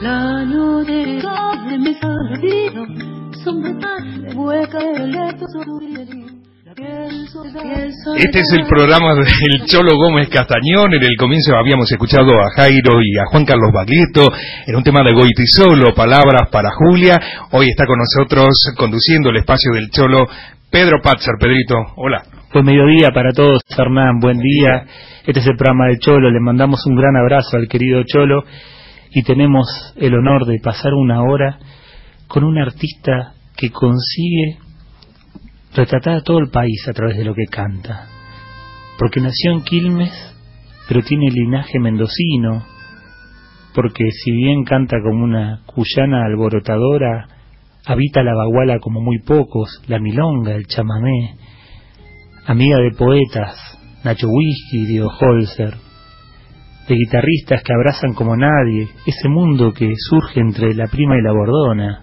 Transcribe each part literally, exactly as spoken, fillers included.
Daño de carne me salido, sombra hueca el leto sobre. Este es el programa del Cholo Gómez Castañón. En el comienzo habíamos escuchado a Jairo y a Juan Carlos Baglietto en un tema de Goytisolo, Palabras para Julia. Hoy está con nosotros conduciendo el espacio del Cholo Pedro Patzer. Pedrito, hola. Buen mediodía para todos, Hernán, buen día. Este es el programa del Cholo, le mandamos un gran abrazo al querido Cholo y tenemos el honor de pasar una hora con un artista que consigue retratar a todo el país a través de lo que canta, porque nació en Quilmes, pero tiene linaje mendocino, porque si bien canta como una cuyana alborotadora, habita la baguala como muy pocos, la milonga, el chamamé, amiga de poetas, Nacho Whisky, Diego Holzer, de guitarristas que abrazan como nadie ese mundo que surge entre la prima y la bordona,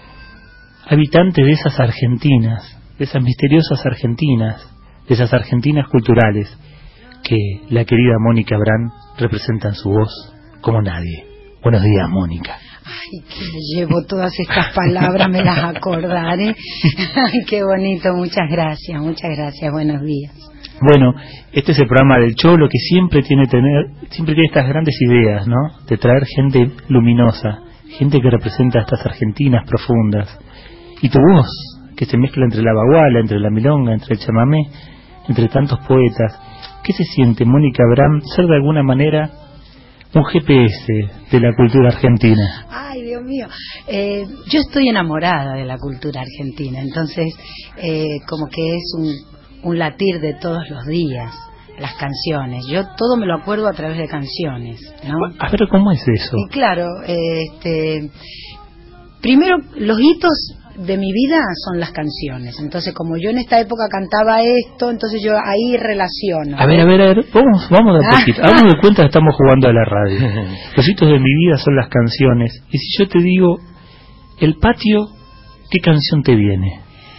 habitante de esas Argentinas, de esas misteriosas Argentinas, de esas Argentinas culturales que la querida Mónica Abrán representa en su voz como nadie. Buenos días, Mónica. Ay, que me llevo todas estas palabras, me las acordaré. Ay, qué bonito, muchas gracias, muchas gracias, buenos días. Bueno, este es el programa del Cholo que siempre tiene tener, siempre tiene estas grandes ideas, ¿no? De traer gente luminosa, gente que representa estas Argentinas profundas. Y tu voz, que se mezcla entre la baguala, entre la milonga, entre el chamamé, entre tantos poetas. ¿Qué se siente, Mónica Abrán, ser de alguna manera un G P S de la cultura argentina? Ay, Dios mío, eh, yo estoy enamorada de la cultura argentina, entonces eh, como que es un, un latir de todos los días, las canciones. Yo todo me lo acuerdo a través de canciones, ¿no? A ver, ¿cómo es eso? Y claro, eh, este, primero los hitos de mi vida son las canciones. Entonces, como yo en esta época cantaba esto, entonces yo ahí relaciono. A ver, a ver, a ver, vamos, vamos de a poquito. Hagamos de cuenta que estamos jugando a la radio. Los hitos de mi vida son las canciones. Y si yo te digo, el patio, ¿qué canción te viene?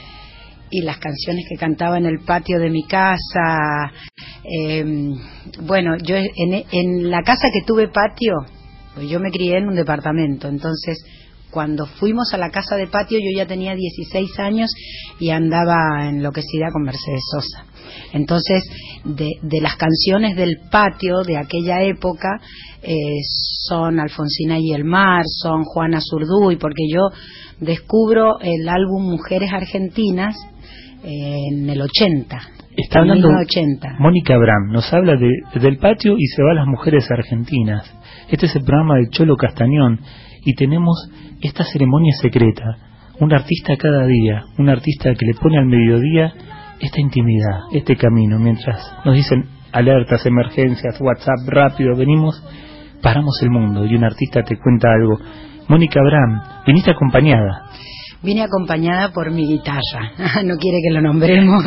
Y las canciones que cantaba en el patio de mi casa. Eh, bueno, yo en, en la casa que tuve patio, pues yo me crié en un departamento, entonces cuando fuimos a la casa de patio yo ya tenía dieciséis años y andaba enloquecida con Mercedes Sosa. Entonces, de, de las canciones del patio de aquella época eh, son Alfonsina y el mar, son Juana Zurduy, porque yo descubro el álbum Mujeres Argentinas eh, en el ochenta. Está hablando ochenta. Mónica Abrán, nos habla de, del patio y se va a las mujeres argentinas. Este es el programa del Cholo Castañón y tenemos esta ceremonia secreta, un artista cada día, un artista que le pone al mediodía esta intimidad, este camino, mientras nos dicen alertas, emergencias, WhatsApp, rápido, venimos, paramos el mundo y un artista te cuenta algo. Mónica Abrán, viniste acompañada. Vine acompañada por mi guitarra, no quiere que lo nombremos,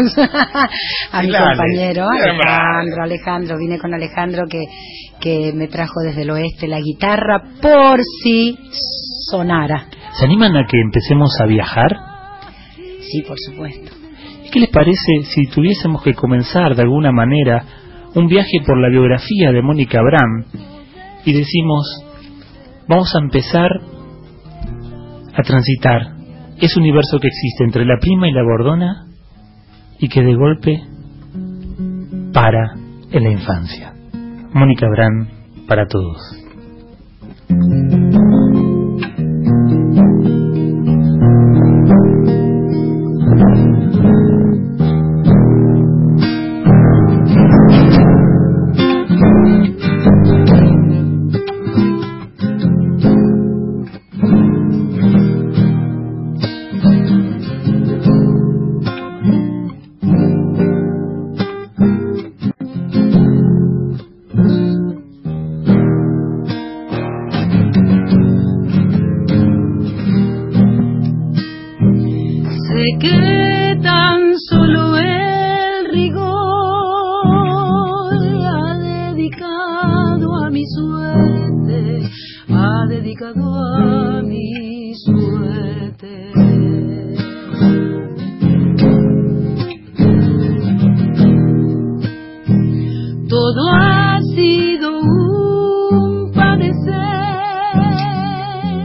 a mi Dale. compañero Alejandro, Alejandro, vine con Alejandro que, que me trajo desde el oeste la guitarra por si sonara. ¿Se animan a que empecemos a viajar? Sí, por supuesto. ¿Qué les parece si tuviésemos que comenzar de alguna manera un viaje por la biografía de Mónica Abrán y decimos, vamos a empezar a transitar ese universo que existe entre la prima y la bordona y que de golpe para en la infancia? Mónica Abrán para todos. Todo ha sido un padecer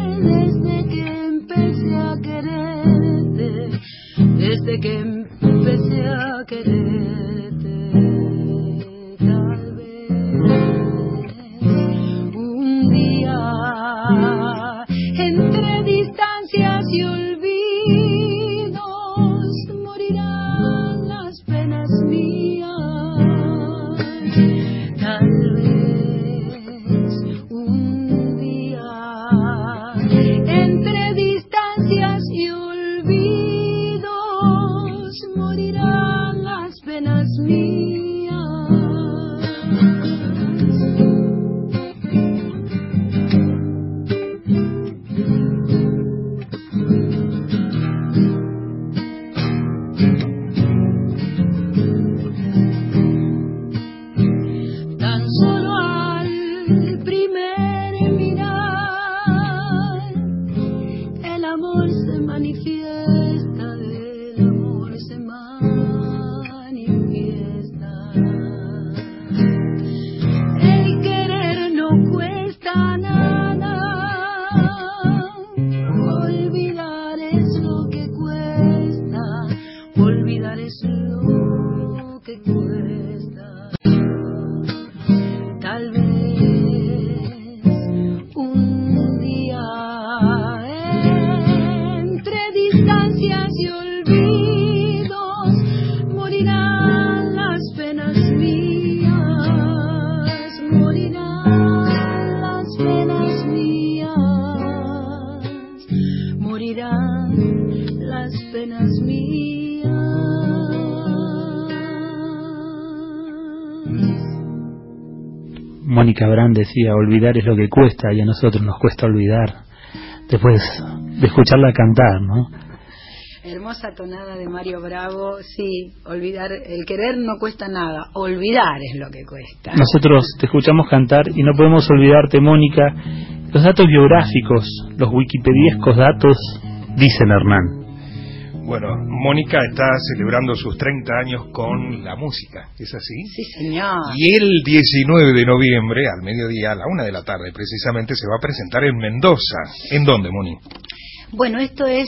Mónica Abraham decía, olvidar es lo que cuesta, y a nosotros nos cuesta olvidar después de escucharla cantar, ¿no? Hermosa tonada de Mario Bravo. Sí, olvidar, el querer no cuesta nada, olvidar es lo que cuesta. Nosotros te escuchamos cantar y no podemos olvidarte, Mónica, los datos biográficos, los wikipediescos datos, dicen Hernán. Bueno, Mónica está celebrando sus treinta años con la música, ¿es así? Sí, señor. Y el diecinueve de noviembre, al mediodía, a la una de la tarde precisamente, se va a presentar en Mendoza. ¿En dónde, Moni? Bueno, esto es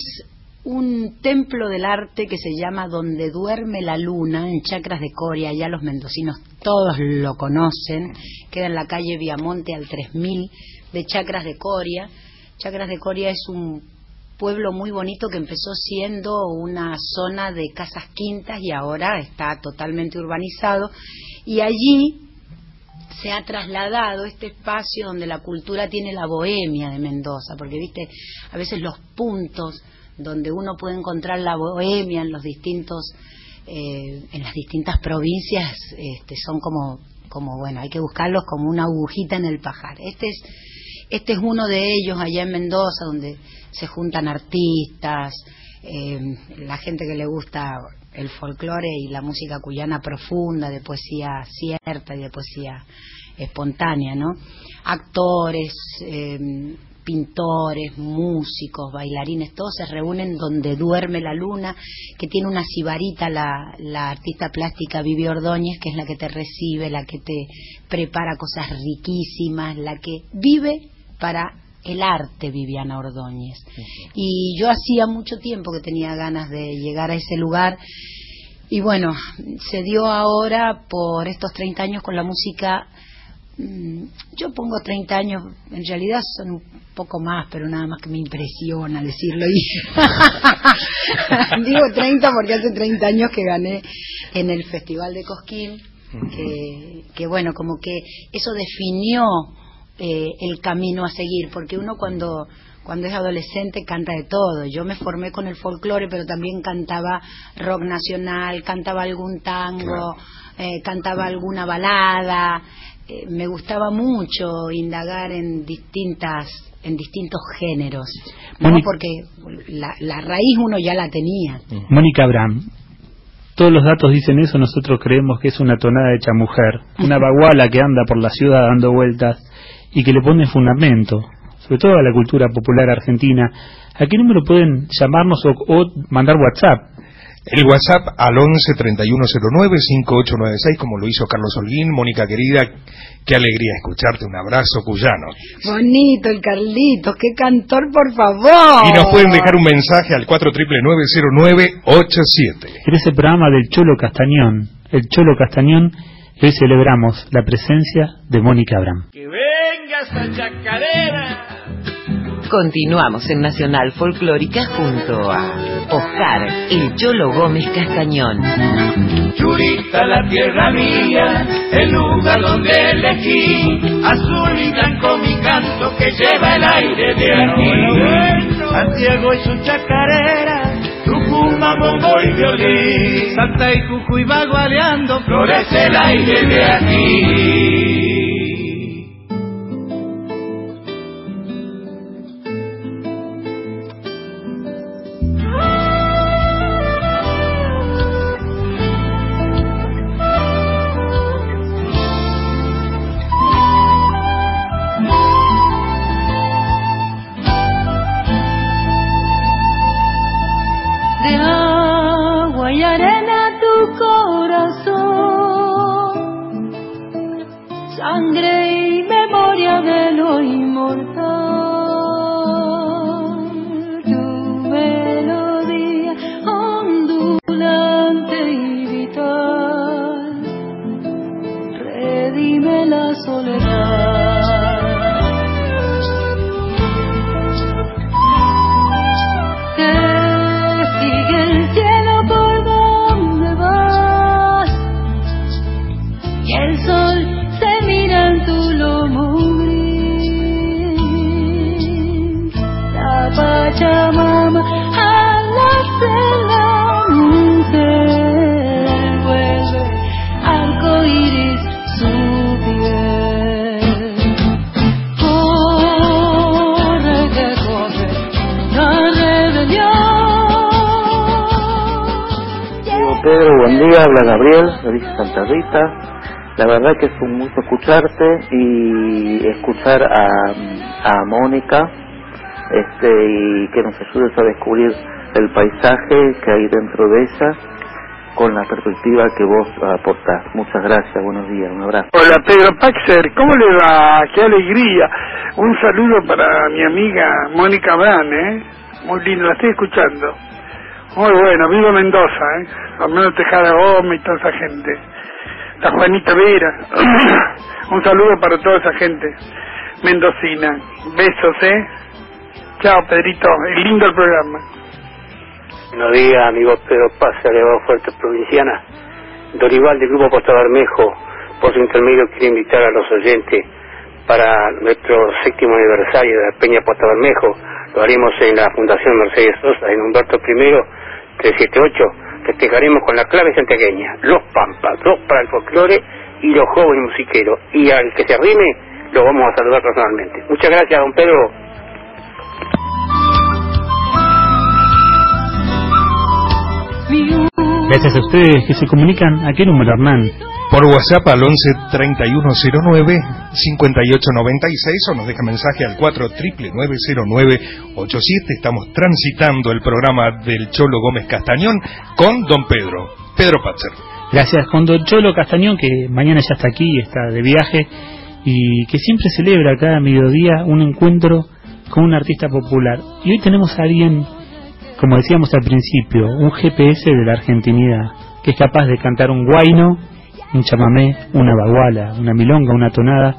un templo del arte que se llama Donde Duerme la Luna, en Chacras de Coria. Ya los mendocinos todos lo conocen. Queda en la calle Viamonte al tres mil de Chacras de Coria. Chacras de Coria es un pueblo muy bonito que empezó siendo una zona de casas quintas y ahora está totalmente urbanizado, y allí se ha trasladado este espacio donde la cultura tiene la bohemia de Mendoza, porque viste, a veces los puntos donde uno puede encontrar la bohemia en los distintos eh, en las distintas provincias este, son como como bueno, hay que buscarlos como una agujita en el pajar. Este es Este es uno de ellos allá en Mendoza, donde se juntan artistas, eh, la gente que le gusta el folclore y la música cuyana profunda, de poesía cierta y de poesía espontánea, ¿no? Actores, eh, pintores, músicos, bailarines, todos se reúnen donde duerme la luna, que tiene una sibarita la, la artista plástica Vivi Ordóñez, que es la que te recibe, la que te prepara cosas riquísimas, la que vive para el arte, Viviana Ordóñez. Uh-huh. Y yo hacía mucho tiempo que tenía ganas de llegar a ese lugar, y bueno, se dio ahora por estos treinta años con la música. Yo pongo treinta años, en realidad son un poco más, pero nada más que me impresiona decirlo. Y digo treinta porque hace treinta años que gané en el Festival de Cosquín, que, que bueno, como que eso definió eh, el camino a seguir, porque uno cuando cuando es adolescente canta de todo. Yo me formé con el folclore, pero también cantaba rock nacional, cantaba algún tango, claro. eh, cantaba alguna balada. Eh, me gustaba mucho indagar en distintas en distintos géneros, ¿no? Mónica, porque la, la raíz uno ya la tenía. Mónica Abraham, todos los datos dicen eso. Nosotros creemos que es una tonada hecha mujer, una baguala que anda por la ciudad dando vueltas y que le pone fundamento, sobre todo a la cultura popular argentina. ¿A qué número pueden llamarnos o, o mandar WhatsApp? El WhatsApp al once treinta y uno cero nueve cincuenta y ocho noventa y seis, como lo hizo Carlos Holguín. Mónica querida, qué alegría escucharte, un abrazo cuyano. Bonito el Carlitos, qué cantor, por favor. Y nos pueden dejar un mensaje al cuatro nueve nueve cero nueve ocho siete. En ese programa del Cholo Castañón, el Cholo Castañón, hoy celebramos la presencia de Mónica Abraham. ¡Que venga esta chacarera! Continuamos en Nacional Folclórica junto a Oscar, el Cholo Gómez Castañón. Churita, la tierra mía, el lugar donde elegí, azul y blanco mi canto que lleva el aire de aquí. Santiago y su chacarera, Tucumán, bombo y violín, Salta y Jujuy bagualeando, florece el aire de aquí. Arco iris buen día, habla Gabriel, de Villa Santa Rita. La verdad que es un gusto escucharte y escuchar a, a Mónica, este, y que nos ayudes a descubrir el paisaje que hay dentro de ella con la perspectiva que vos aportás. Muchas gracias, buenos días, un abrazo. Hola Pedro Paxer, ¿cómo le va? ¡Qué alegría! Un saludo para mi amiga Mónica Brand, ¿eh? Muy linda, la estoy escuchando. Muy bueno, viva Mendoza, ¿eh? Armando Tejada Gómez y toda esa gente. La Juanita Vera. Un saludo para toda esa gente mendocina. Besos, ¿eh? Chao, Pedrito. Es lindo el programa. Buenos días, amigo Pedro Paz, de Arevados Fuerte Provinciana. Dorival del Grupo Costa Bermejo, por su intermedio quiere invitar a los oyentes para nuestro séptimo aniversario de la Peña Costa Bermejo. Lo haremos en la Fundación Mercedes Sosa, en Humberto primero, trescientos setenta y ocho. Festejaremos con la clave santiagueña, los Pampas, dos para el folclore y los jóvenes musiqueros. Y al que se arrime, lo vamos a saludar personalmente. Muchas gracias, don Pedro. Gracias a ustedes que se comunican. ¿A qué número, Hernán? Por WhatsApp al once treinta y uno cero nueve cincuenta y ocho noventa y seis o nos deja mensaje al cuatro nueve nueve cero nueve ocho siete. Estamos transitando el programa del Cholo Gómez Castañón con don Pedro, Pedro Patzer. Gracias, con don Cholo Castañón, que mañana ya está aquí, está de viaje, y que siempre celebra cada mediodía un encuentro con un artista popular. Y hoy tenemos a alguien, como decíamos al principio, un G P S de la argentinidad, que es capaz de cantar un guayno, un chamamé, una baguala, una milonga, una tonada,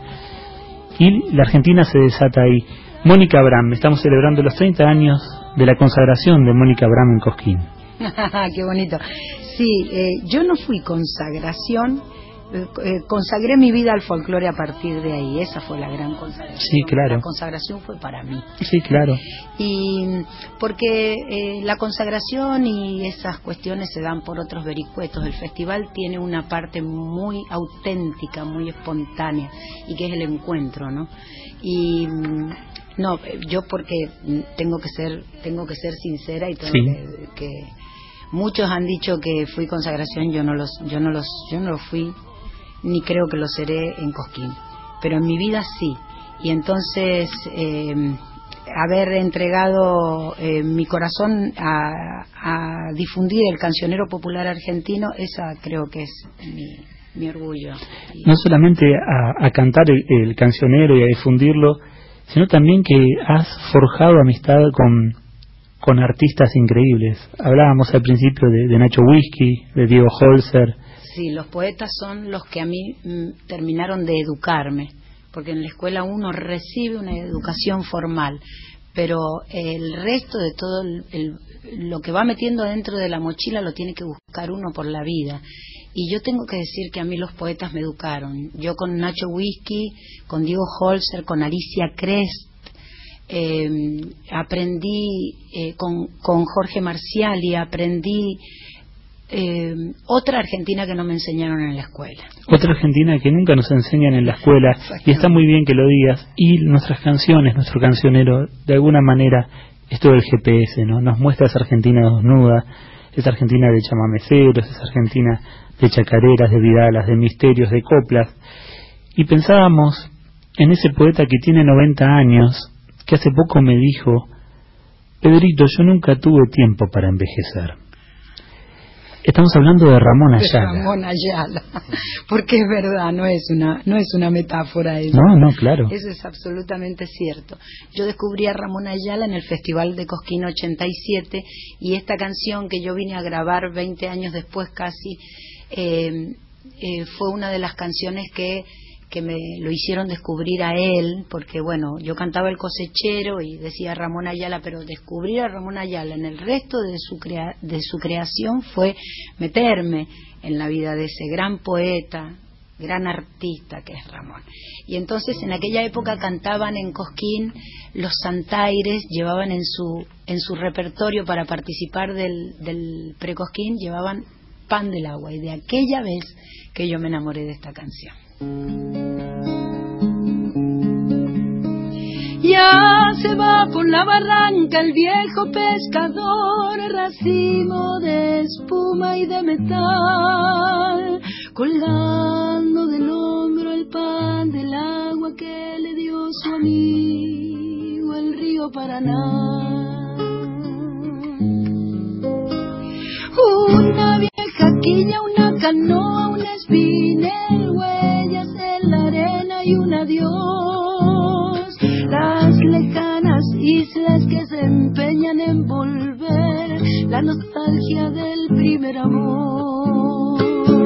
y la Argentina se desata ahí. Mónica Bram, estamos celebrando los treinta años de la consagración de Mónica Bram en Cosquín. Qué bonito. Sí, eh, yo no fui consagración, eh, eh, consagré mi vida al folclore a partir de ahí. Esa fue la gran consagración. Sí, claro. La consagración fue para mí. Sí, claro. Y porque eh, la consagración y esas cuestiones se dan por otros vericuetos. El festival tiene una parte muy auténtica, muy espontánea, y que es el encuentro, ¿no? Y no, yo porque tengo que ser, tengo que ser sincera y tengo sí. que, que muchos han dicho que fui consagración, yo no los, yo no los, yo no lo fui, ni creo que lo seré en Cosquín, pero en mi vida sí. Y entonces eh, haber entregado eh, mi corazón a, a difundir el cancionero popular argentino, esa creo que es mi, mi orgullo. No solamente a, a cantar el, el cancionero y a difundirlo, sino también que has forjado amistad con, con artistas increíbles. Hablábamos al principio de, de Nacho Whisky, de Diego Holzer. Sí, los poetas son los que a mí mm, terminaron de educarme, porque en la escuela uno recibe una educación formal, pero el resto de todo el, el, lo que va metiendo dentro de la mochila lo tiene que buscar uno por la vida. Y yo tengo que decir que a mí los poetas me educaron. Yo con Nacho Whisky, con Diego Holzer, con Alicia Crest, eh, aprendí eh, con, con Jorge Marciali, aprendí eh, otra Argentina que no me enseñaron en la escuela. Otra Argentina que nunca nos enseñan en la escuela, y está muy bien que lo digas. Y nuestras canciones, nuestro cancionero, de alguna manera, es todo el G P S, ¿no? Nos muestra esa Argentina desnuda, esa Argentina de chamameceros, esa Argentina de chacareras, de vidalas, de misterios, de coplas. Y pensábamos en ese poeta que tiene noventa años, que hace poco me dijo: Pedrito, yo nunca tuve tiempo para envejecer. Estamos hablando de Ramón Ayala. De Ramón Ayala, porque es verdad, no es una no es una metáfora eso. No, no, claro. Eso es absolutamente cierto. Yo descubrí a Ramón Ayala en el Festival de Cosquín ochenta y siete, y esta canción que yo vine a grabar veinte años después casi, eh, eh, fue una de las canciones que que me lo hicieron descubrir a él, porque bueno, yo cantaba El Cosechero y decía Ramón Ayala, pero descubrir a Ramón Ayala en el resto de su crea de su creación fue meterme en la vida de ese gran poeta, gran artista que es Ramón. Y entonces en aquella época cantaban en Cosquín los Santaires, llevaban en su en su repertorio para participar del, del pre-Cosquín, llevaban Pan del Agua, y de aquella vez que yo me enamoré de esta canción. Ya se va por la barranca el viejo pescador, racimo de espuma y de metal, colgando del hombro el pan del agua que le dio su amigo el río Paraná. Una vieja quilla, una canoa, un espinel, huellas en la arena y un adiós. Las lejanas islas que se empeñan en volver, la nostalgia del primer amor.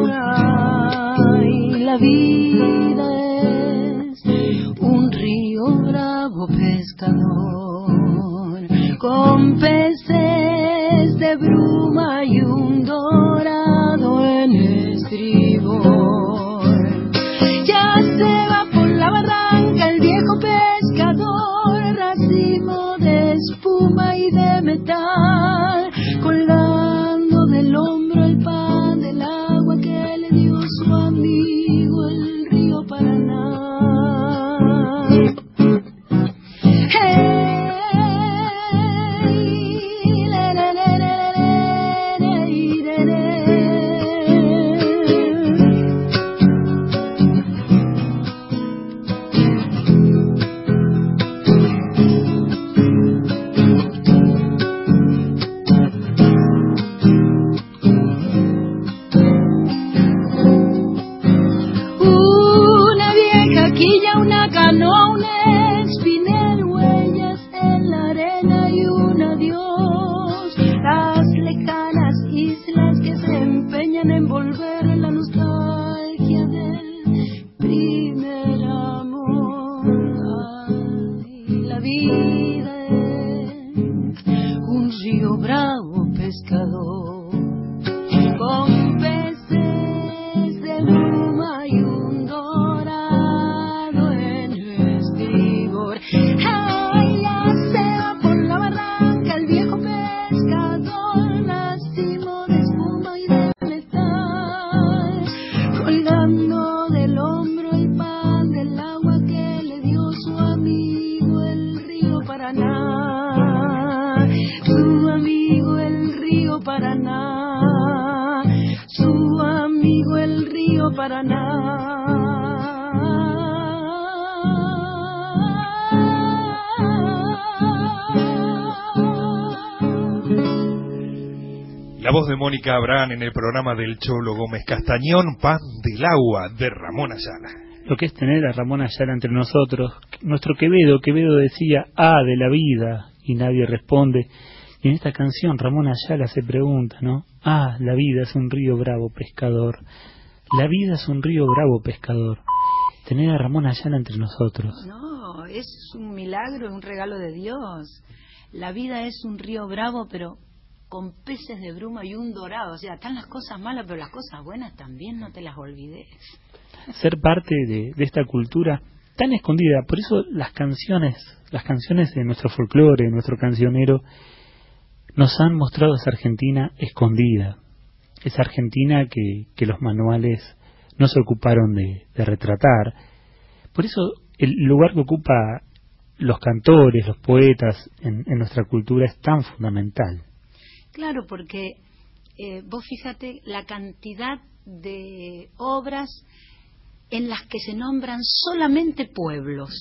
Ay, la vida es un río bravo pescador, con peces de bruma y un dorado en estribor. Ya se va por la barranca el viejo pescador, racimo de espuma y de metal, colgando del hombro el pan del agua que le dio su amigo el río Paraná. Una canoa, un espinel, huellas en la arena y un adiós. Las lejanas islas que se empeñan en volver, la nostalgia del primer amor. Ay, la vida es un río bravo pescador, con peces de bruma y un dorado. Ay, ya se va por la barranca el viejo pescador, racimo de espuma y de metal, colgando del hombro el pan del agua que le dio su amigo el río Paraná. Su amigo el río Paraná, su amigo el río Paraná. La voz de Mónica Abraham en el programa del Cholo Gómez Castañón, Pan del Agua, de Ramón Ayala. Lo que es tener a Ramón Ayala entre nosotros. Nuestro Quevedo, Quevedo decía, ah, de la vida, y nadie responde. Y en esta canción Ramón Ayala se pregunta, ¿no? Ah, la vida es un río bravo pescador. La vida es un río bravo pescador. Tener a Ramón Ayala entre nosotros. No, es un milagro, un regalo de Dios. La vida es un río bravo, pero con peces de bruma y un dorado. O sea, están las cosas malas, pero las cosas buenas también, no te las olvides. Ser parte de, de esta cultura tan escondida. Por eso las canciones, las canciones de nuestro folclore, de nuestro cancionero, nos han mostrado esa Argentina escondida. Esa Argentina que, que los manuales no se ocuparon de, de retratar. Por eso el lugar que ocupa los cantores, los poetas en, en nuestra cultura es tan fundamental. Claro, porque eh, vos fíjate la cantidad de obras en las que se nombran solamente pueblos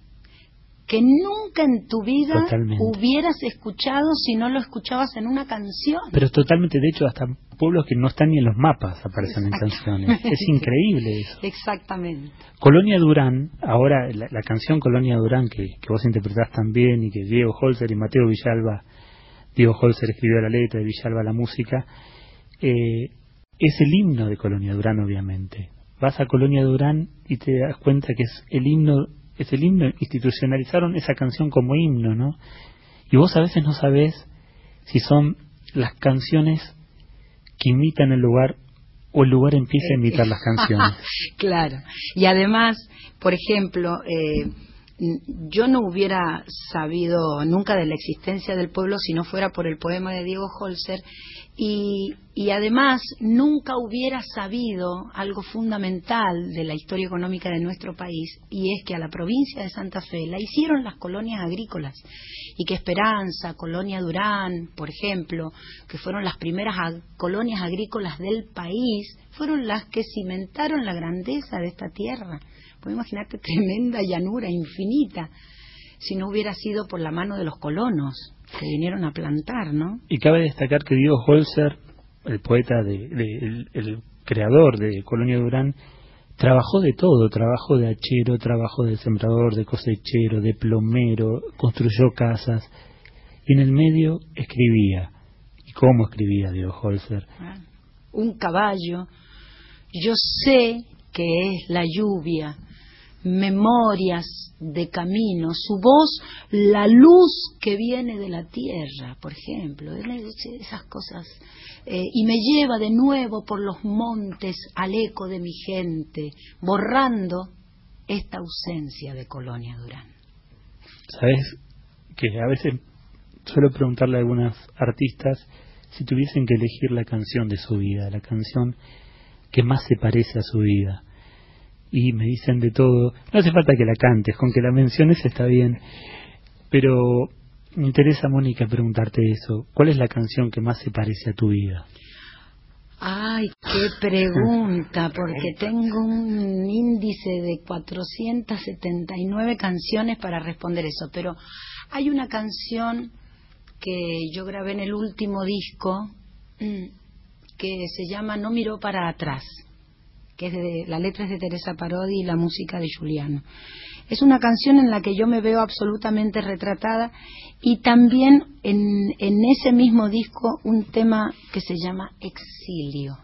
que nunca en tu vida totalmente hubieras escuchado si no lo escuchabas en una canción. Pero totalmente, de hecho, hasta pueblos que no están ni en los mapas aparecen en canciones. Es increíble eso. Exactamente. Colonia Durán, ahora la, la canción Colonia Durán que, que vos interpretás también y que Diego Holzer y Mateo Villalba, Diego Holzer escribió la letra y Villalba la música, eh, es el himno de Colonia Durán, obviamente. Vas a Colonia Durán y te das cuenta que es el himno, es el himno, institucionalizaron esa canción como himno, ¿no? Y vos a veces no sabés si son las canciones que imitan el lugar o el lugar empieza a imitar las canciones. Claro. Y además, por ejemplo, eh, yo no hubiera sabido nunca de la existencia del pueblo si no fuera por el poema de Diego Holzer, Y, y además nunca hubiera sabido algo fundamental de la historia económica de nuestro país, y es que a la provincia de Santa Fe la hicieron las colonias agrícolas, y que Esperanza, Colonia Durán, por ejemplo, que fueron las primeras ag- colonias agrícolas del país, fueron las que cimentaron la grandeza de esta tierra. Puedes imaginarte, tremenda llanura infinita, si no hubiera sido por la mano de los colonos que vinieron a plantar, ¿no? Y cabe destacar que Diego Holzer, el poeta, de, de- el, el creador de Colonia Durán, trabajó de todo, trabajó de hachero, trabajó de sembrador, de cosechero, de plomero, construyó casas, y en el medio escribía. ¿Y cómo escribía Diego Holzer? Un caballo, yo sé que es la lluvia, memorias de camino, su voz, la luz que viene de la tierra, por ejemplo, esas cosas, eh, y me lleva de nuevo por los montes al eco de mi gente, borrando esta ausencia de Colonia Durán. ¿Sabes? Que a veces suelo preguntarle a algunas artistas si tuviesen que elegir la canción de su vida, la canción que más se parece a su vida. Y me dicen de todo. No hace falta que la cantes, con que la menciones está bien. Pero me interesa, Mónica, preguntarte eso. ¿Cuál es la canción que más se parece a tu vida? Ay, qué pregunta, porque tengo un índice de cuatrocientas setenta y nueve canciones para responder eso. Pero hay una canción que yo grabé en el último disco que se llama No miró para atrás, que es de, la letra es de Teresa Parodi y la música de Giuliano. Es una canción en la que yo me veo absolutamente retratada, y también en, en ese mismo disco un tema que se llama Exilio.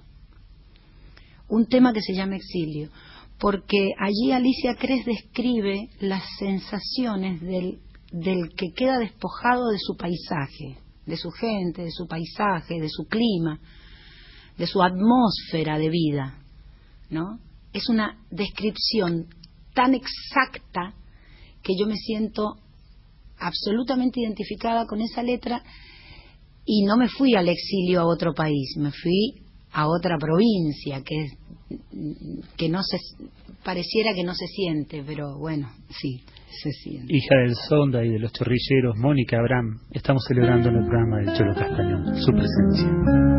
Un tema que se llama Exilio, porque allí Alicia Cres describe las sensaciones del, del que queda despojado de su paisaje, de su gente, de su paisaje, de su clima, de su atmósfera de vida, ¿no? Es una descripción tan exacta que yo me siento absolutamente identificada con esa letra, y no me fui al exilio a otro país, me fui a otra provincia que que no se pareciera que no se siente, pero bueno, sí, se siente. Hija del Sonda y de los Chorrilleros, Mónica Abraham, estamos celebrando en el programa del Cholo Castañón su presencia.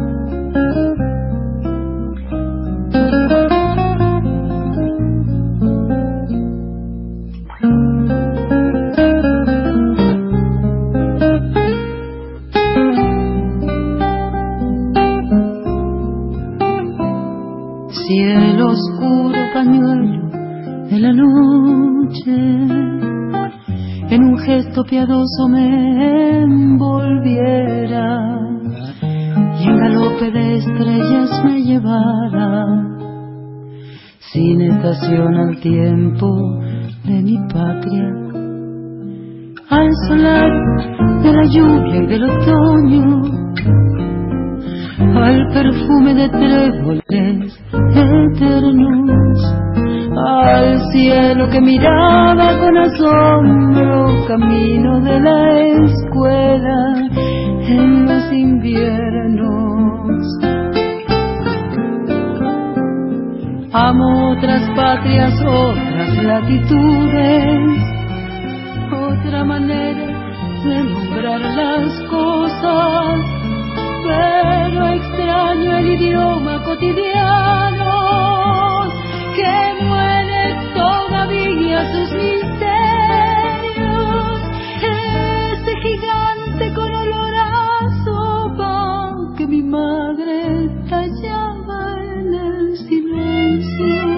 Cielo oscuro, pañuelo de la noche, en un gesto piadoso me envolviera y en galope de estrellas me llevara, sin estación al tiempo de mi patria, al solar de la lluvia y del otoño, al perfume de tréboles eternos, al cielo que miraba con asombro camino de la escuela en los inviernos. Amo otras patrias, otras latitudes, otra manera de nombrar las cosas, pero extraño el idioma cotidiano que muere todavía sus misterios, ese gigante con olor a sopa que mi madre tallaba en el silencio.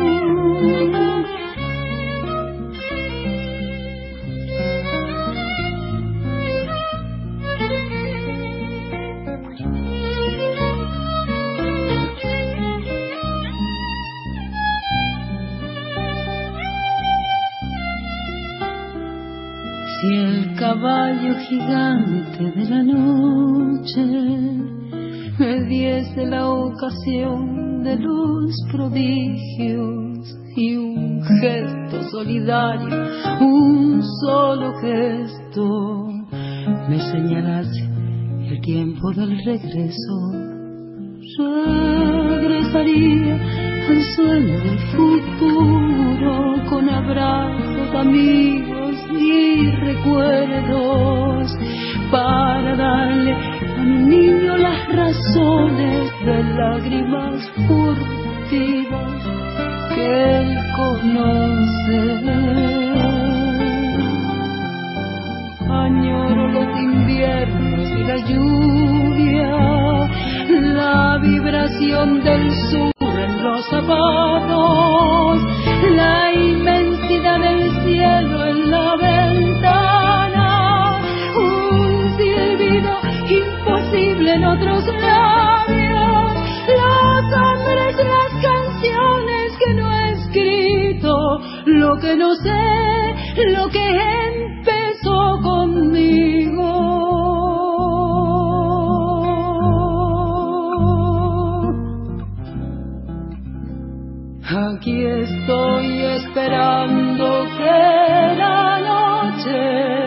Si el caballo gigante de la noche me diese la ocasión de los prodigios y un gesto solidario, un solo gesto, me señalase el tiempo del regreso, regresaría al sueño del futuro con abrazos, amigos y recuerdos para darle a mi niño las razones de lágrimas furtivas que él conoce. Añoro los inviernos y la lluvia, la vibración del sur en los zapatos, la inmensidad del cielo en la ventana, un silbido imposible en otros labios, los hombres, las canciones que no he escrito, lo que no sé, lo que empezó conmigo. Aquí estoy esperando que la noche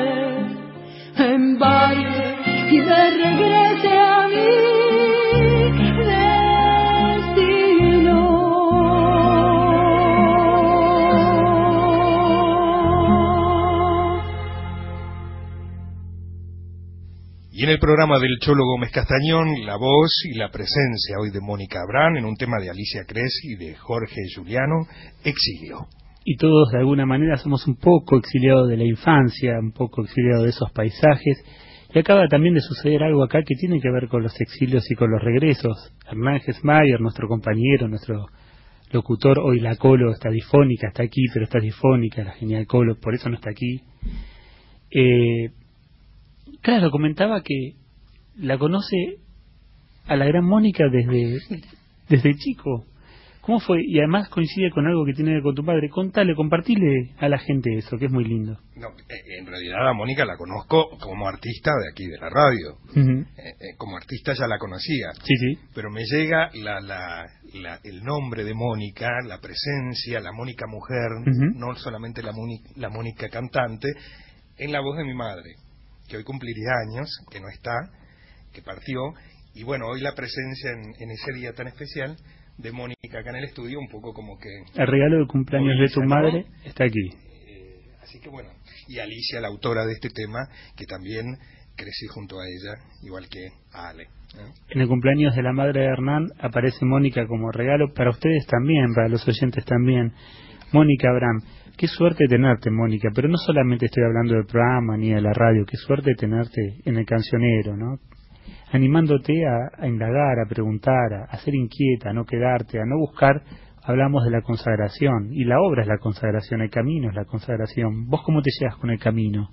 embarque y me regrese a mi destino. Y en el programa del Cholo Gómez Castañón, la voz y la presencia hoy de Mónica Abraham en un tema de Alicia Cresci y de Jorge Giuliano, Exilio. Y todos de alguna manera somos un poco exiliados de la infancia, un poco exiliados de esos paisajes. Y acaba también de suceder algo acá que tiene que ver con los exilios y con los regresos. Hernán Gesmayer, nuestro compañero, nuestro locutor, hoy la Colo está difónica, está aquí, pero está difónica, la genial Colo, por eso no está aquí. Eh... Claro, comentaba que la conoce a la gran Mónica desde desde chico. ¿Cómo fue? Y además coincide con algo que tiene que ver con tu padre. Contale, compartile a la gente eso, que es muy lindo. No, en realidad a Mónica la conozco como artista de aquí, de la radio. Uh-huh. eh, eh, como artista ya la conocía. Sí, sí. Pero me llega la, la, la, el nombre de Mónica, la presencia, la Mónica mujer, uh-huh. no solamente la, Mónica, la Mónica cantante, en la voz de mi madre, que hoy cumpliría años, que no está, que partió, y bueno, hoy la presencia en, en ese día tan especial de Mónica acá en el estudio, un poco como que... El regalo de cumpleaños de tu madre está aquí. Eh, así que bueno, y Alicia, la autora de este tema, que también crecí junto a ella, igual que a Ale. ¿eh? En el cumpleaños de la madre de Hernán aparece Mónica como regalo para ustedes también, para los oyentes también. Mónica Abraham. Qué suerte tenerte, Mónica, pero no solamente estoy hablando del programa ni de la radio, qué suerte tenerte en el cancionero, ¿no? Animándote a, a indagar, a preguntar, a, a ser inquieta, a no quedarte, a no buscar. Hablamos de la consagración, y la obra es la consagración, el camino es la consagración. ¿Vos cómo te llevas con el camino?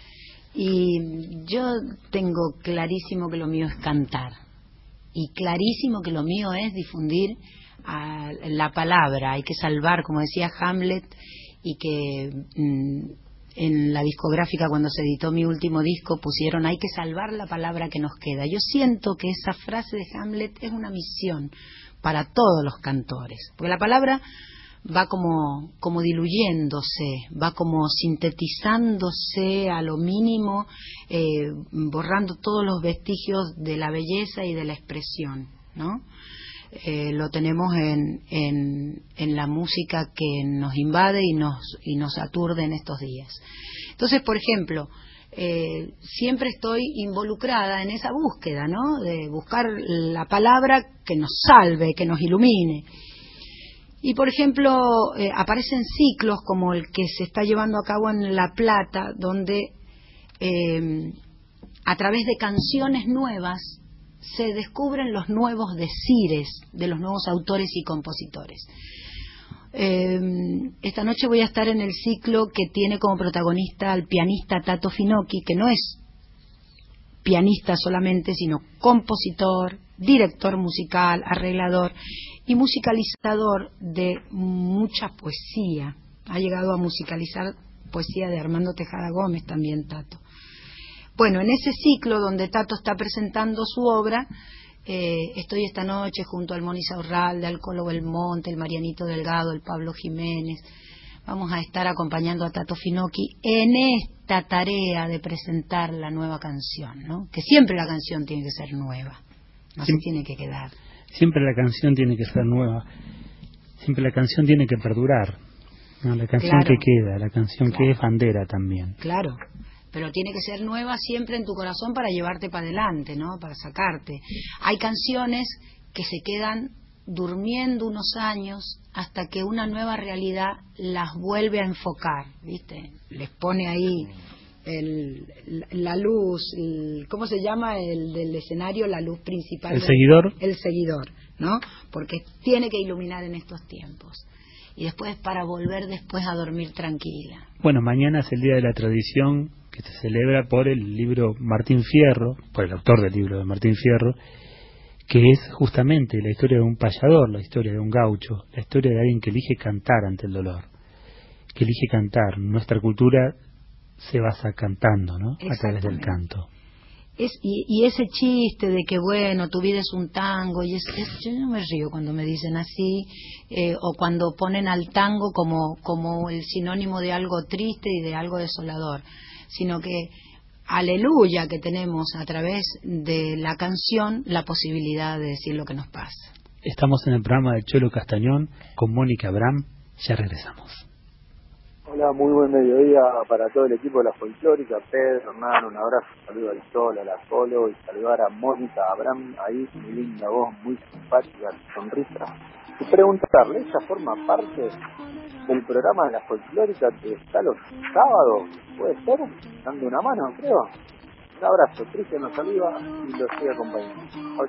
Y yo tengo clarísimo que lo mío es cantar, y clarísimo que lo mío es difundir a la palabra. Hay que salvar, como decía Hamlet, y que mmm, en la discográfica cuando se editó mi último disco pusieron hay que salvar la palabra que nos queda. Yo siento que esa frase de Hamlet es una misión para todos los cantores, porque la palabra va como, como diluyéndose, va como sintetizándose a lo mínimo, eh, borrando todos los vestigios de la belleza y de la expresión, ¿no? Eh, lo tenemos en, en, en la música que nos invade y nos, y nos aturde en estos días. Entonces, por ejemplo, eh, siempre estoy involucrada en esa búsqueda, ¿no? De buscar la palabra que nos salve, que nos ilumine. Y, por ejemplo, eh, aparecen ciclos como el que se está llevando a cabo en La Plata, donde eh, a través de canciones nuevas se descubren los nuevos decires de los nuevos autores y compositores. Eh, esta noche voy a estar en el ciclo que tiene como protagonista al pianista Tato Finocchi, que no es pianista solamente, sino compositor, director musical, arreglador y musicalizador de mucha poesía. Ha llegado a musicalizar poesía de Armando Tejada Gómez también, Tato. Bueno, en ese ciclo donde Tato está presentando su obra, eh, estoy esta noche junto al Moni Saurralde, al Colo Belmonte, el Marianito Delgado, el Pablo Jiménez. Vamos a estar acompañando a Tato Finocchi en esta tarea de presentar la nueva canción, ¿no? Que siempre la canción tiene que ser nueva, no sí. se tiene que quedar. siempre la canción tiene que ser nueva, siempre la canción tiene que perdurar, ¿no? La canción Claro. que queda, la canción Claro. que es bandera también. Claro, pero tiene que ser nueva siempre en tu corazón para llevarte para adelante, ¿no? Para sacarte. Hay canciones que se quedan durmiendo unos años hasta que una nueva realidad las vuelve a enfocar, ¿viste? Les pone ahí el, la luz, el, ¿cómo se llama? El del escenario, la luz principal. ¿El del- seguidor? El seguidor, ¿no? Porque tiene que iluminar en estos tiempos. Y después para volver después a dormir tranquila. Bueno, mañana es el Día de la Tradición, que se celebra por el libro Martín Fierro, por el autor del libro de Martín Fierro, que es justamente la historia de un payador, la historia de un gaucho, la historia de alguien que elige cantar ante el dolor, que elige cantar. Nuestra cultura se basa cantando, ¿no? A través del canto. Es, y, y ese chiste de que, bueno, tu vida es un tango, y es, es- yo no me río cuando me dicen así, eh, o cuando ponen al tango como, como el sinónimo de algo triste y de algo desolador, sino que, aleluya, que tenemos a través de la canción la posibilidad de decir lo que nos pasa. Estamos en el programa de Cholo Castañón con Mónica Abraham, ya regresamos. Hola, muy buen mediodía para todo el equipo de la folclórica, Pedro, Hernán, un abrazo, saludo al Cholo, a la Polo, y saludar a Mónica Abraham, ahí, muy linda voz, muy simpática, sonrisa. Y preguntarle, ¿ella forma parte del programa de la folclórica que está los sábados? ¿Puede ser? Dando una mano, creo. Un abrazo, Cristian nos saluda y los sigue acompañando. Chao,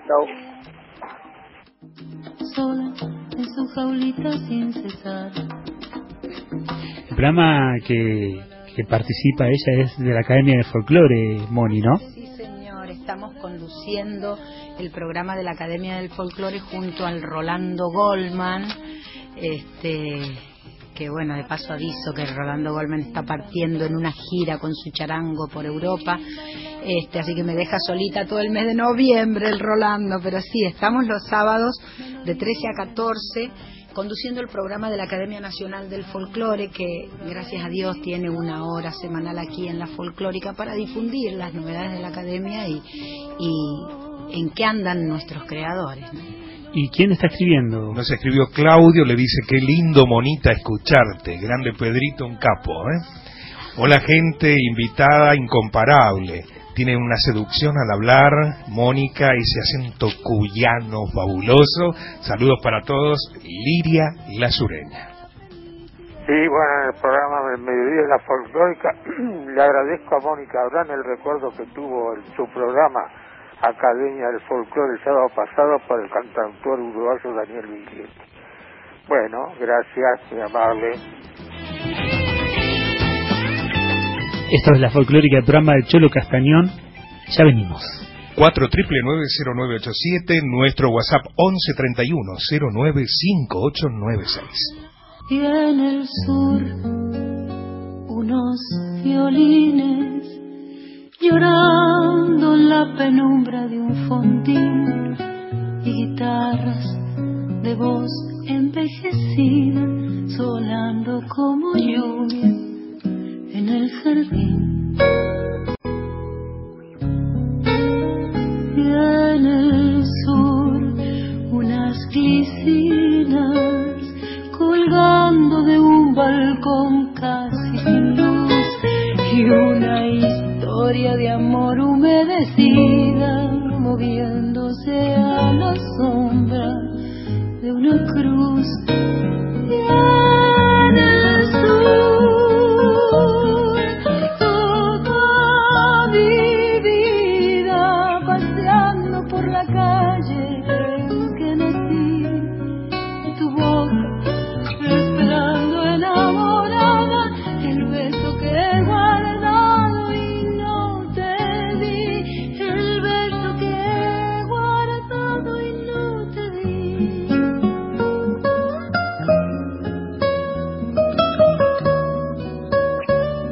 chao. Sola en su jaulita sin cesar. El programa que, que participa ella es de la Academia de Folclore, Moni, ¿no? Sí, señor, estamos conduciendo el programa de la Academia del Folclore junto al Rolando Goldman, este, que bueno, de paso aviso que Rolando Goldman está partiendo en una gira con su charango por Europa, este, así que me deja solita todo el mes de noviembre el Rolando, pero sí, estamos los sábados de trece a catorce conduciendo el programa de la Academia Nacional del Folclore, que gracias a Dios tiene una hora semanal aquí en la Folclórica para difundir las novedades de la Academia y, y en qué andan nuestros creadores, ¿no? ¿Y quién está escribiendo? Nos escribió Claudio, le dice, qué lindo, Monita, escucharte. Grande Pedrito, un capo, ¿eh? Hola, gente invitada incomparable. Tiene una seducción al hablar, Mónica, ese acento cuyano fabuloso. Saludos para todos, Liria La Sureña. Sí, bueno, en el programa del mediodía de la folclórica le agradezco a Mónica Abraham el recuerdo que tuvo en su programa Academia del Folclore el sábado pasado por el cantautor uruguayo Daniel Viglietti. Bueno, gracias, muy amable. Esto es la Folclórica, el programa del Cholo Castañón. Ya venimos. cuatro nueve nueve cero nueve ocho siete, nuestro WhatsApp once treinta y uno cero nueve cinco ocho nueve seis. Y en el sur unos violines llorando en la penumbra de un fontín y guitarras de voz envejecida solando como lluvia en el jardín. Y en el sur unas glicinas colgando de un balcón casi sin luz y una historia de amor humedecida moviéndose a la sombra de una cruz. Y en el sur toda mi vida paseando por la calle en que nací, tu boca esperando enamorada el beso que he guardado y no te di, el beso que he guardado y no te di.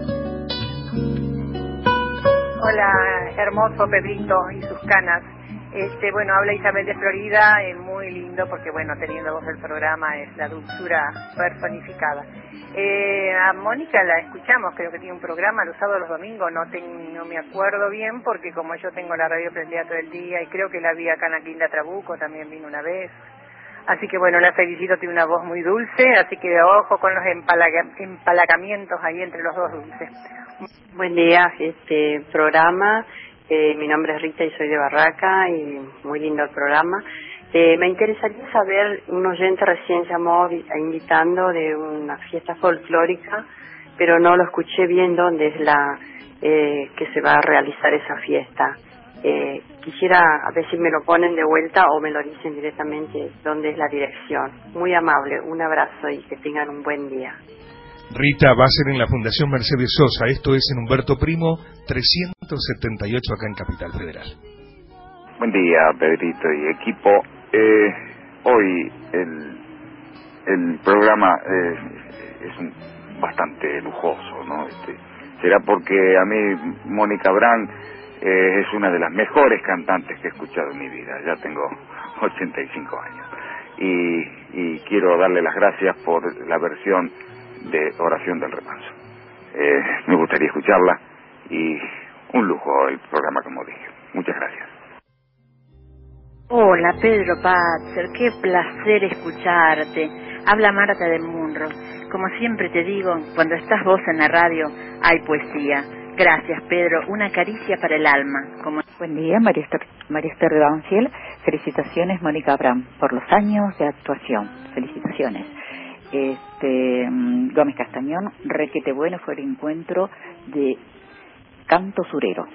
Hola, hermoso Pedrito y sus canas. Este, bueno, habla Isabel de Florida, es muy lindo porque, bueno, teniendo voz del programa es la dulzura personificada. Eh, a Mónica la escuchamos, creo que tiene un programa los sábados, los domingos, no, ten, no me acuerdo bien porque como yo tengo la radio prendida todo el día y creo que la vi acá en la Quinta Trabuco, también vino una vez. Así que bueno, la felicito, tiene una voz muy dulce, así que ojo con los empalaga, empalacamientos ahí entre los dos dulces. Buen día, este programa, eh, mi nombre es Rita y soy de Barraca y muy lindo el programa. Eh, me interesaría saber, un oyente recién llamó invitando de una fiesta folclórica, pero no lo escuché bien dónde es la eh, que se va a realizar esa fiesta. Eh, quisiera a ver si me lo ponen de vuelta o me lo dicen directamente dónde es la dirección. Muy amable, un abrazo y que tengan un buen día. Rita, va a ser en la Fundación Mercedes Sosa, esto es en Humberto Primo trescientos setenta y ocho acá en Capital Federal. Buen día, Pedrito y equipo. Eh, hoy el, el programa eh, es un, bastante lujoso, ¿no? Este, será porque a mí Mónica Brand eh, es una de las mejores cantantes que he escuchado en mi vida. Ya tengo ochenta y cinco años y, y quiero darle las gracias por la versión de Oración del Remanso. Eh, me gustaría escucharla y un lujo el programa, como dije. Muchas gracias. Hola, Pedro Patzer, qué placer escucharte. Habla Marta del Munro. Como siempre te digo, cuando estás vos en la radio, hay poesía. Gracias, Pedro. Una caricia para el alma. Como... Buen día, María Esther, María Esther de Banfield. Felicitaciones, Mónica Abraham, por los años de actuación. Felicitaciones. Este, Gómez Castañón, requete bueno fue el encuentro de canto surero.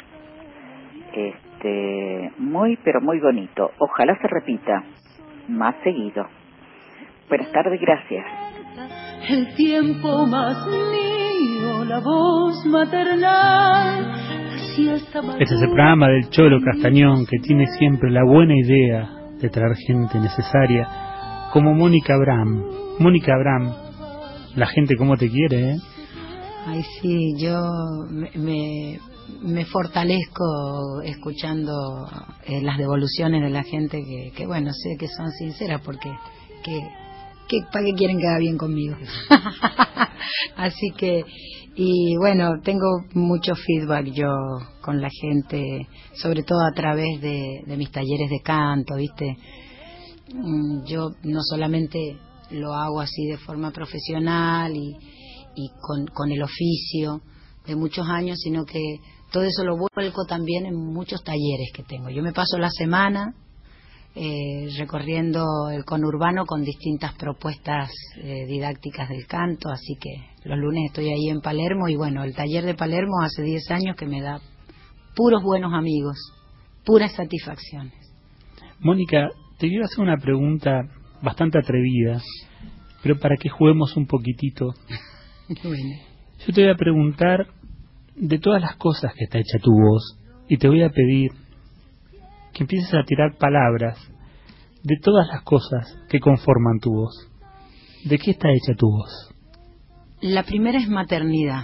Este, muy pero muy bonito. Ojalá se repita más seguido. Buenas tardes, gracias. El tiempo más mío, la voz maternal, la siesta madura. Este es el programa del Cholo Castañón, que tiene siempre la buena idea de traer gente necesaria, como Mónica Abraham. Mónica Abraham, la gente como te quiere, ¿eh? Ay, sí, yo me, me, me fortalezco escuchando eh, las devoluciones de la gente que, que, bueno, sé que son sinceras porque que, que, ¿para qué quieren quedar bien conmigo? Así que, y bueno, tengo mucho feedback yo con la gente, sobre todo a través de, de mis talleres de canto, ¿viste? Yo no solamente lo hago así de forma profesional y, y con, con el oficio de muchos años, sino que todo eso lo vuelco también en muchos talleres que tengo. Yo me paso la semana eh, recorriendo el conurbano con distintas propuestas eh, didácticas del canto, así que los lunes estoy ahí en Palermo y bueno, el taller de Palermo hace diez años que me da puros buenos amigos, puras satisfacciones. Mónica, te quiero hacer una pregunta bastante atrevida, pero para que juguemos un poquitito. Bueno. Yo te voy a preguntar de todas las cosas que está hecha tu voz y te voy a pedir que empieces a tirar palabras de todas las cosas que conforman tu voz. ¿De qué está hecha tu voz? La primera es maternidad.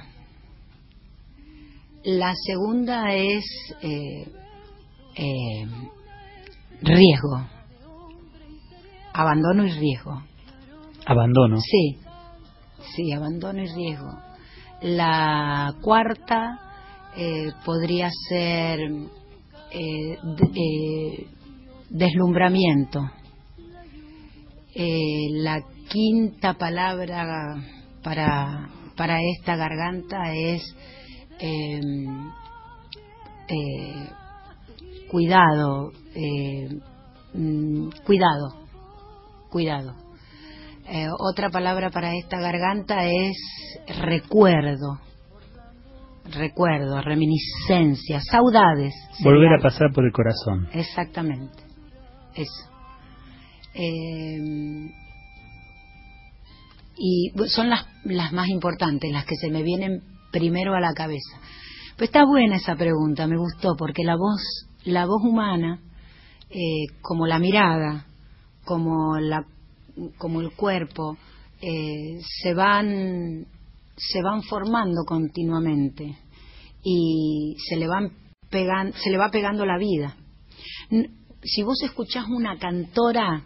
La segunda es eh, eh, riesgo. Abandono y riesgo. ¿Abandono? Sí, sí, abandono y riesgo. La cuarta eh, podría ser eh, de, eh, deslumbramiento. Eh, la quinta palabra para, para esta garganta es eh, eh, cuidado, eh, mm, cuidado. Cuidado. Eh, otra palabra para esta garganta es recuerdo. Recuerdo, reminiscencia, saudades. Volver a pasar por el corazón. Exactamente. Eso. Eh, y son las, las más importantes, las que se me vienen primero a la cabeza. Pues está buena esa pregunta, me gustó, porque la voz, la voz humana, eh, como la mirada, como la como el cuerpo eh, se van se van formando continuamente y se le van pegan, se le va pegando la vida. si vos escuchás una cantora,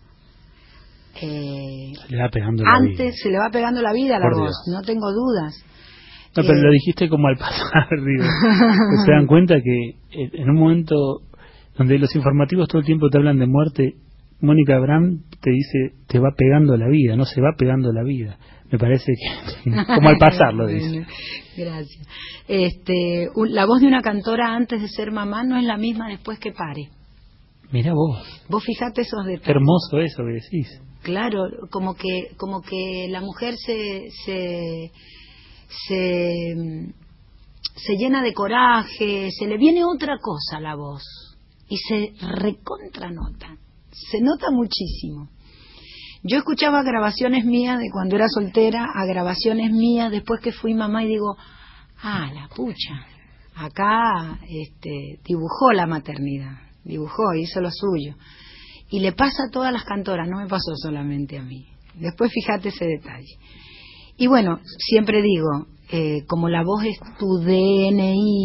eh, se le va pegando la antes vida. se le va pegando la vida a la Por voz, Dios. no tengo dudas. No, pero Eh, lo dijiste como al pasar, digo. Se dan cuenta que en un momento donde los informativos todo el tiempo te hablan de muerte, Mónica Abraham te dice, te va pegando la vida, no se va pegando la vida. Me parece que, como al pasar lo dice. Gracias. Este, un- la voz de una cantora antes de ser mamá no es la misma después que pare. Mirá vos, Vos fijate esos detalles. qué hermoso eso que decís. Claro, como que como que la mujer se se se, mm, se llena de coraje, se le viene otra cosa a la voz y se recontranota, se nota muchísimo. Yo escuchaba grabaciones mías de cuando era soltera a grabaciones mías después que fui mamá y digo, ah, la pucha, acá este, dibujó la maternidad, dibujó, hizo lo suyo. Y le pasa a todas las cantoras, no me pasó solamente a mí. Después fíjate ese detalle. Y bueno, siempre digo, eh, como la voz es tu D N I,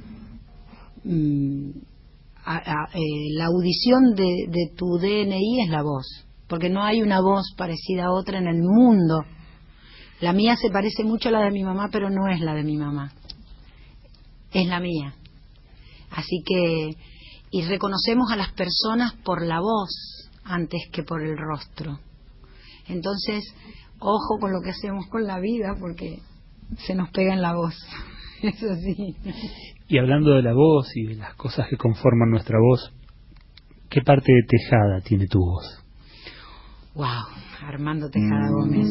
mm, a, a, eh, la audición de, de tu D N I es la voz, porque no hay una voz parecida a otra en el mundo. La mía se parece mucho a la de mi mamá, pero no es la de mi mamá, es la mía. Así que, y reconocemos a las personas por la voz antes que por el rostro. Entonces, ojo con lo que hacemos con la vida, porque se nos pega en la voz. Eso sí. Y hablando de la voz y de las cosas que conforman nuestra voz, ¿qué parte de Tejada tiene tu voz? Wow, Armando Tejada Gómez.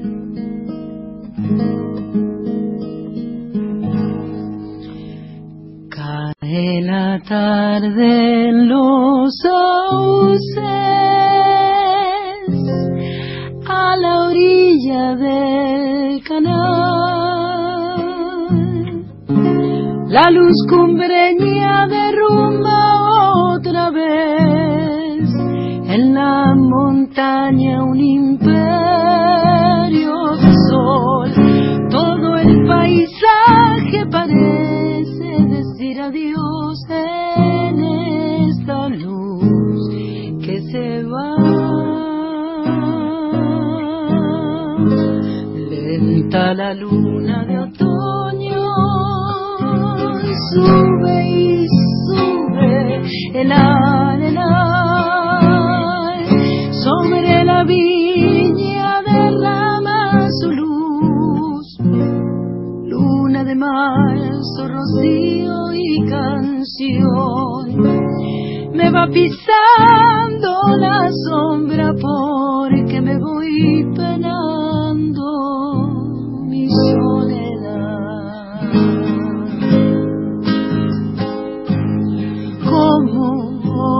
Cae la tarde en los sauces a la orilla del canal. La luz cumbreña derrumba otra vez en la montaña un imperio de sol. Todo el paisaje parece decir adiós en esta luz que se va. Lenta la luna de otoño sube y sube el arenal, sobre la viña derrama su luz, luna de marzo, rocío y canción, me va pisando la sombra porque me voy penando mi soledad. ¿Cómo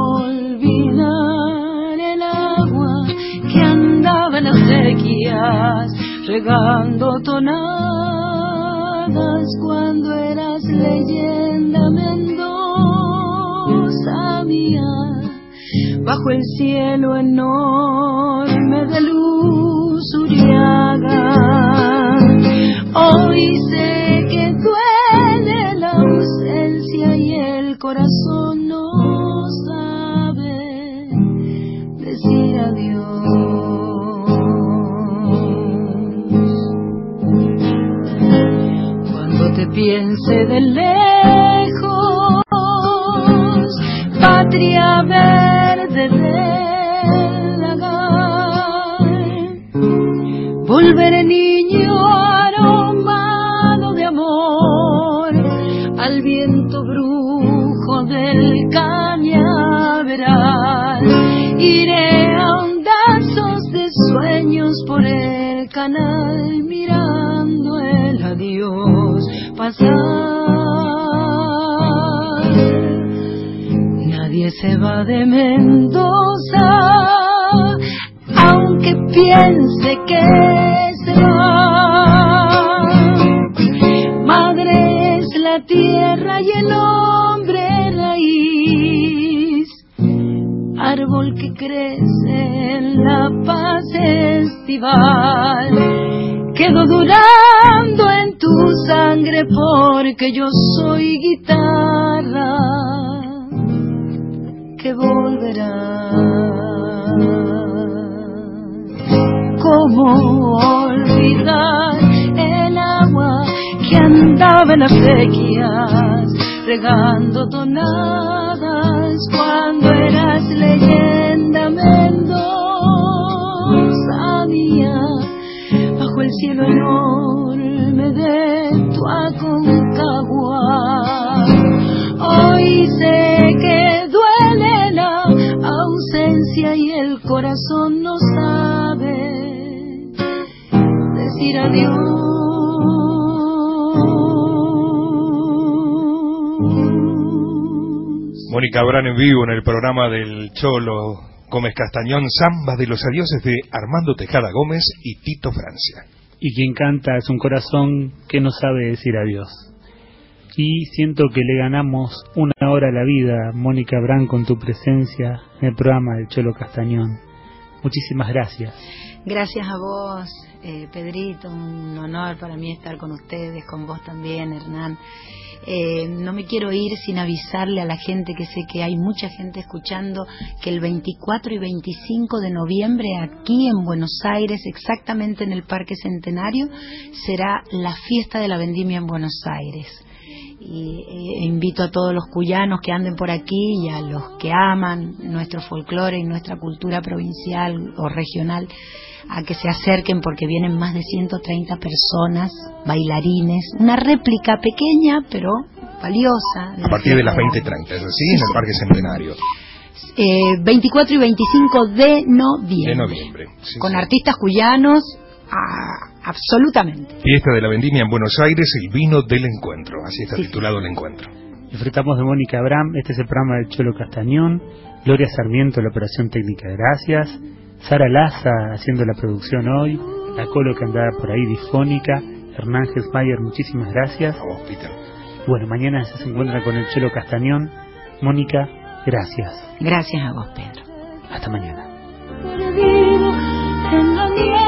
olvidar el agua que andaba en las sequías, regando tonadas cuando eras leyenda Mendoza mía, bajo el cielo enorme de luz Uriaga? Hoy sé que duele la ausencia y el corazón no sabe decir adiós. Cuando te piense de lejos, patria verde del lagar, volveré niño aromado de amor al viento brujo del cañaveral. Iré a ondazos de sueños por el canal mirando el adiós pasar. Nadie se va de Mendoza, aunque piense que se va. Madre es la tierra y el hombre raíz, árbol que crece en la paz estival. Quedo durando en tu sangre porque yo soy guitarra que volverá. ¿Cómo olvidar el agua que andaba en acequias, regando tonadas cuando eras leyenda Mendoza mía, bajo el cielo enorme de tu Aconcagua? Hoy sé que duele la ausencia y el corazón no sabe decir adiós. Mónica Abraham en vivo en el programa del Cholo Gómez Castañón, Zamba de los Adioses de Armando Tejada Gómez y Tito Francia. Y quien canta es un corazón que no sabe decir adiós. Y siento que le ganamos una hora a la vida, Mónica Abraham, con tu presencia en el programa del Cholo Castañón. Muchísimas gracias. Gracias a vos, eh, Pedrito, un honor para mí estar con ustedes, con vos también, Hernán. Eh, no me quiero ir sin avisarle a la gente, que sé que hay mucha gente escuchando, que el veinticuatro y veinticinco de noviembre aquí en Buenos Aires, exactamente en el Parque Centenario, será la fiesta de la vendimia en Buenos Aires. Y eh, invito a todos los cuyanos que anden por aquí y a los que aman nuestro folclore y nuestra cultura provincial o regional a que se acerquen, porque vienen más de ciento treinta personas, bailarines, una réplica pequeña pero valiosa. A partir de las veinte treinta, ¿es así? Sí, en el Parque Centenario. Eh, veinticuatro y veinticinco de noviembre. De noviembre. Sí, con sí. artistas cuyanos, ah, absolutamente. Fiesta de la Vendimia en Buenos Aires, el vino del encuentro. Así está sí, titulado el encuentro. Disfrutamos de Mónica Abraham. Este es el programa del Cholo Castañón. Gloria Sarmiento, la operación técnica, gracias. Sara Laza haciendo la producción hoy, la Colo que andaba por ahí difónica, Hernán Gelsmayer, muchísimas gracias. A vos, Peter. Bueno, mañana se encuentra con el Cholo Castañón. Mónica, gracias. Gracias a vos, Pedro. Hasta mañana. Perdido en la nieve.